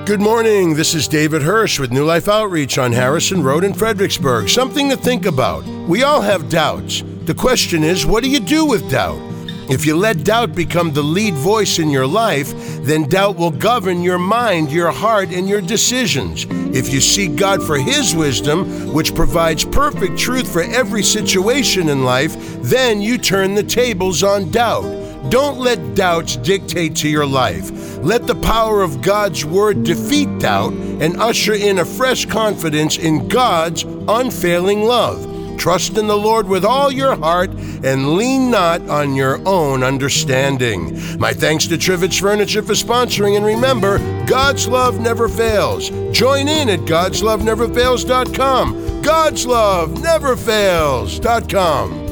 Good morning. This is David Hirsch with New Life Outreach on Harrison Road in Fredericksburg. Something to think about. We all have doubts. The question is, what do you do with doubt? If you let doubt become the lead voice in your life, then doubt will govern your mind, your heart, and your decisions. If you seek God for His wisdom, which provides perfect truth for every situation in life, then you turn the tables on doubt. Don't let doubts dictate to your life. Let the power of God's Word defeat doubt and usher in a fresh confidence in God's unfailing love. Trust in the Lord with all your heart and lean not on your own understanding. My thanks to Trivets Furniture for sponsoring, and remember, God's love never fails. Join in at godsloveneverfails.com. godsloveneverfails.com.